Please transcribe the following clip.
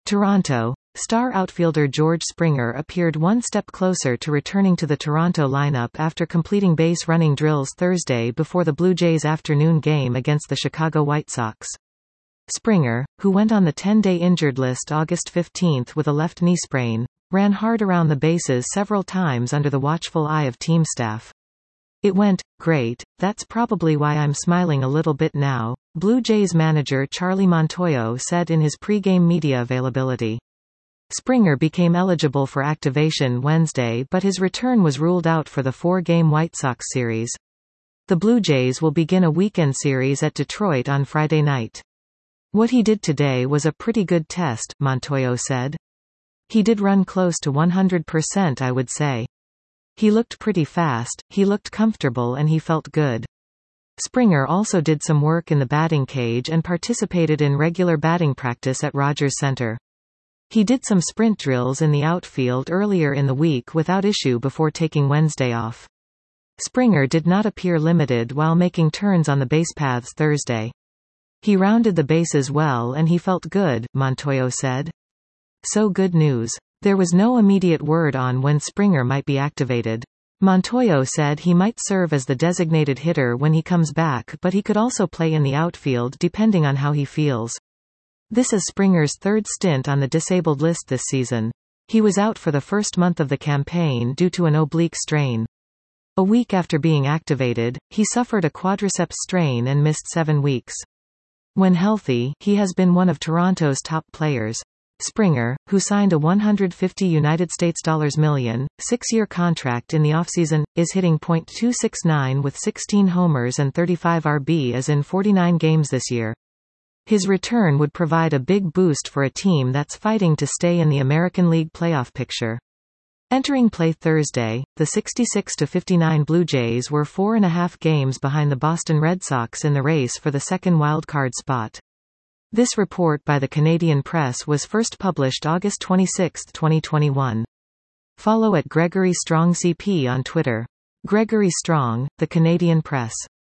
Toronto. Star outfielder George Springer appeared one step closer to returning to the Toronto lineup after completing base-running drills Thursday before the Blue Jays' afternoon game against the Chicago White Sox. Springer, who went on the 10-day injured list August 15 with a left knee sprain, ran hard around the bases several times under the watchful eye of team staff. "It went great, that's probably why I'm smiling a little bit now," Blue Jays manager Charlie Montoyo said in his pre-game media availability. Springer became eligible for activation Wednesday, but his return was ruled out for the 4-game White Sox series. The Blue Jays will begin a weekend series at Detroit on Friday night. "What he did today was a pretty good test," Montoyo said. "He did run close to 100%, I would say. He looked pretty fast, he looked comfortable, and he felt good." Springer also did some work in the batting cage and participated in regular batting practice at Rogers Center. He did some sprint drills in the outfield earlier in the week without issue before taking Wednesday off. Springer did not appear limited while making turns on the base paths Thursday. "He rounded the bases well and he felt good," Montoyo said. So good news. There was no immediate word on when Springer might be activated. Montoyo said he might serve as the designated hitter when he comes back, but he could also play in the outfield depending on how he feels. This is Springer's third stint on the disabled list this season. He was out for the first month of the campaign due to an oblique strain. A week after being activated, he suffered a quadriceps strain and missed 7 weeks. When healthy, he has been one of Toronto's top players. Springer, who signed a $150 million, 6-year contract in the offseason, is hitting .269 with 16 homers and 35 RBIs in 49 games this year. His return would provide a big boost for a team that's fighting to stay in the American League playoff picture. Entering play Thursday, the 66-59 Blue Jays were 4.5 games behind the Boston Red Sox in the race for the second wildcard spot. This report by the Canadian Press was first published August 26, 2021. Follow @Gregory Strong CP on Twitter. Gregory Strong, The Canadian Press.